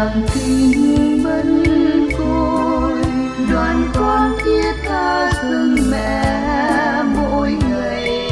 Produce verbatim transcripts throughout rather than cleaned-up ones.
chàng kinh bấn côi, đoàn con thiết tha dâng mẹ mỗi ngày,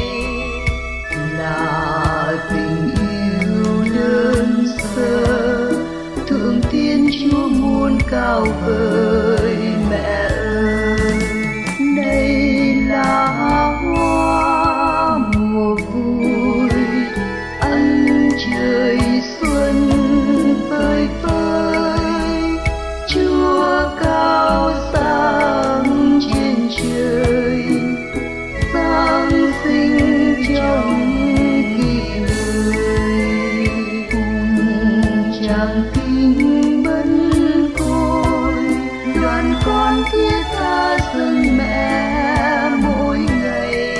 là tình yêu đơn sơ thượng tiên Chúa muôn cao vời. Mẹ ơi, đây là hoa mùa vui, ân trời xuân phơi phới, Chúa cao sang trên trời, giáng sinh trong kỳ người. Cùng chàng kinh bấn côi, đoàn con thiết tha dâng mẹ mỗi ngày,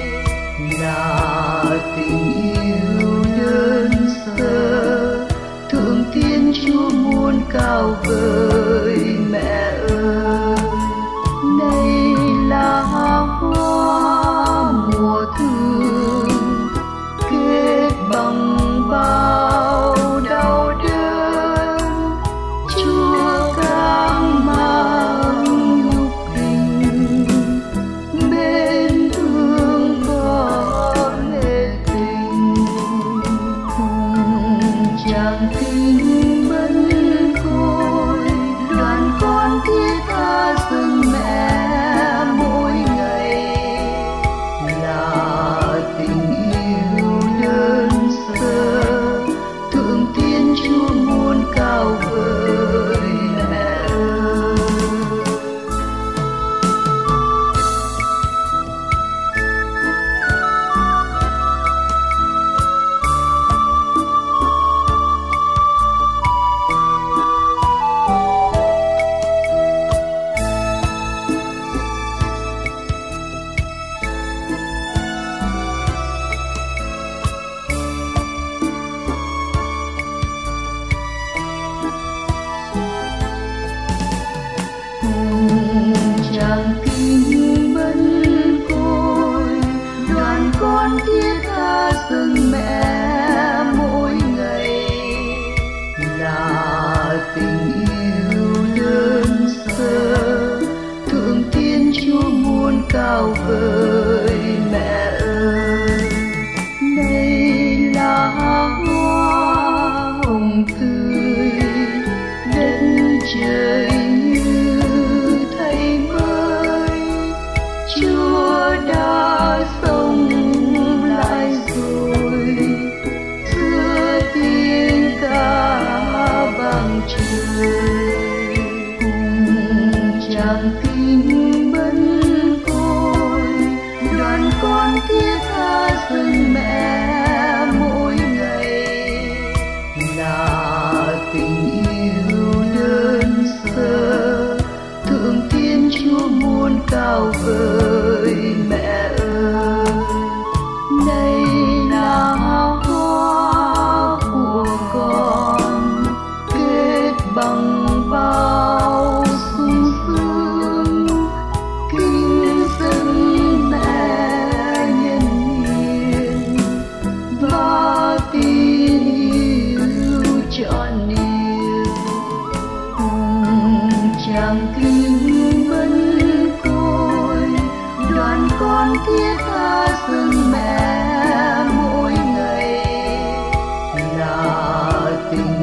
là tình yêu đơn sơ thượng tiên Chúa muôn cao vời. Mẹ ơi, đây là hoa mùa thương, kết bằng bao đau đớn, Chúa càng mang nhục hình, bên thương có lệ tình. Cùng chàng kinh bấn côi, đoàn con thiết tha dâng mẹ mỗi ngày, là tình yêu đơn sơ thượng tiên Chúa muôn cao vời. Mẹ ơi, chàng kinh bấn côi, đoàn con thiết tha dâng mẹ mỗi ngày, là tình yêu đơn sơ thượng tiên Chúa muôn cao vời. Mẹ ơi, đây là hoa hồng tươi, đất trời Chúa đã sống lại rồi, xưa tiếng ca vang trời. Cùng chàng kinh bấn côi, đoàn con thiết tha dâng mẹ mỗi ngày, là tình yêu đơn sơ thượng tiên Chúa muôn cao vời. Mẹ ơi, đây là hoa của con, kết bằng bao sung sướng, kính dâng mẹ nhân hiền, và tin yêu trọn niềm. Cùng chàng kinh bấn côi, đoàn con thiết tha dâng mẹ mỗi ngày, là tình